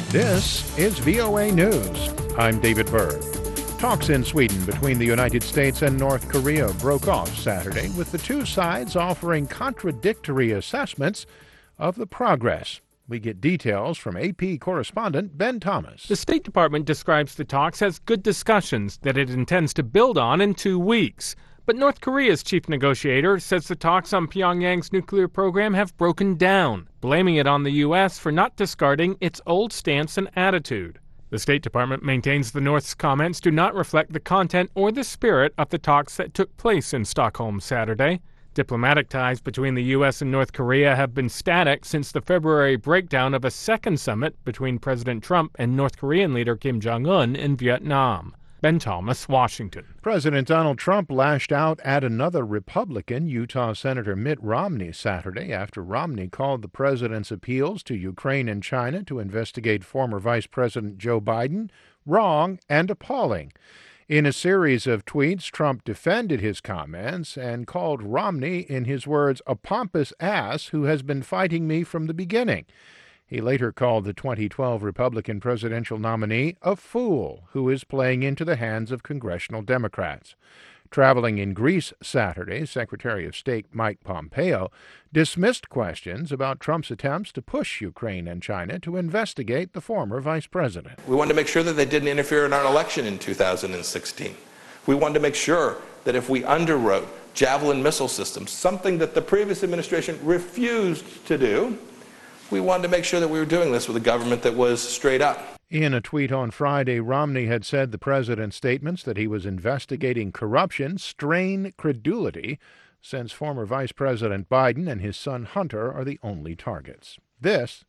This is VOA News. I'm David Berg. Talks in Sweden between the United States and North Korea broke off Saturday, with the two sides offering contradictory assessments of the progress. We get details from AP correspondent Ben Thomas. The State Department describes the talks as good discussions that it intends to build on in 2 weeks. But North Korea's chief negotiator says the talks on Pyongyang's nuclear program have broken down, blaming it on the U.S. for not discarding its old stance and attitude. The State Department maintains the North's comments do not reflect the content or the spirit of the talks that took place in Stockholm Saturday. Diplomatic ties between the U.S. and North Korea have been static since the February breakdown of a second summit between President Trump and North Korean leader Kim Jong-un in Vietnam. Ben Thomas, Washington. President Donald Trump lashed out at another Republican, Utah Senator Mitt Romney, Saturday after Romney called the president's appeals to Ukraine and China to investigate former Vice President Joe Biden wrong and appalling. In a series of tweets, Trump defended his comments and called Romney, in his words, a pompous ass who has been fighting me from the beginning. He later called the 2012 Republican presidential nominee a fool who is playing into the hands of congressional Democrats. Traveling in Greece Saturday, Secretary of State Mike Pompeo dismissed questions about Trump's attempts to push Ukraine and China to investigate the former vice president. We wanted to make sure that they didn't interfere in our election in 2016. We wanted to make sure that if we underwrote Javelin missile systems, something that the previous administration refused to do, we wanted to make sure that we were doing this with a government that was straight up. In a tweet on Friday, Romney had said the president's statements that he was investigating corruption strain credulity, since former Vice President Biden and his son Hunter are the only targets. This